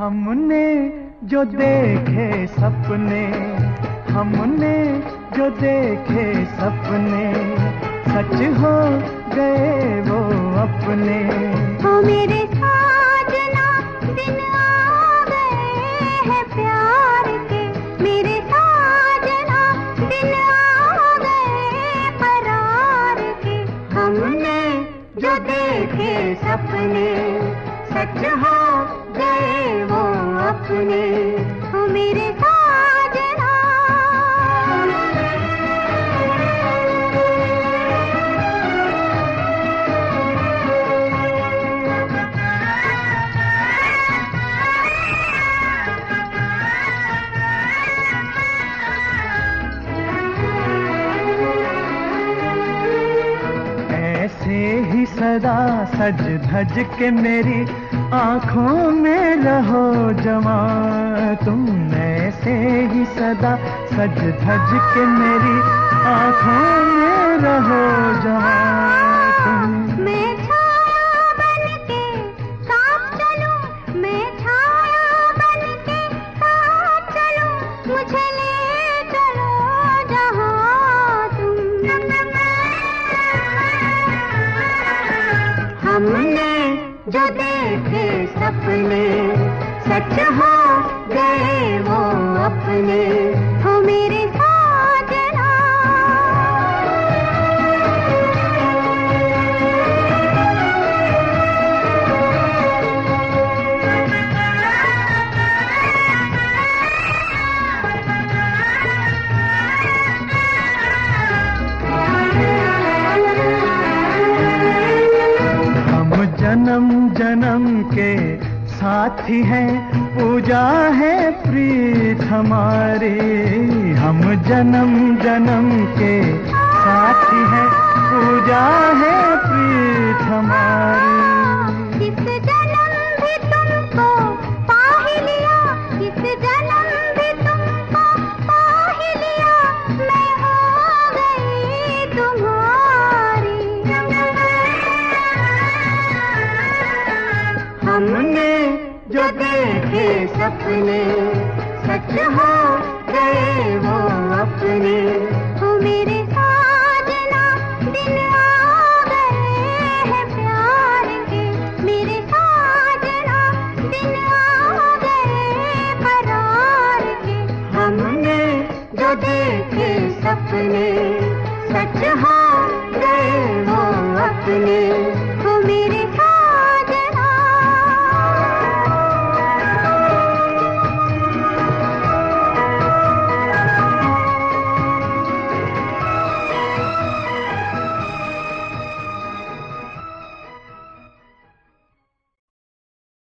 हमने जो देखे सपने, हमने जो देखे सपने, सच हो गए वो अपने। ओ मेरे साजना दिन आ गए हैं प्यार के, मेरे साजना दिन आ गए करार के। हमने जो देखे सपने, सच हो गए वो अपने। ओ मेरे ऐसे ही सदा सज धज के मेरी आँखों में रहो जवां तुम। ऐसे ही सदा सज धज के मेरी आँखों में रहो जवां तुम। मैं छाया बनके साथ चलूं, मैं छाया बनके साथ चलूं, मुझे ले चलो जहां तुम। हमने जो देखे सपने, सच हो गए वो अपने। हो मेरे साजना जन्म जन्म के साथी हैं, पूजा है प्रीत हमारी। हम जन्म जन्म के साथी हैं, पूजा है प्रीत हमारी। इस जन्म भी तुमको पा ही लिया, इस जन्म भी तुमको पा ही लिया, मैं हो गई तुम्हारी। हमने जो देखे सपने, सच हो गए वो अपने। ओ मेरे साजना दिन आ गए हैं प्यार के, मेरे साजना दिन आ गए करार के। हमने जो देखे सपने, सच हो गए वो अपने।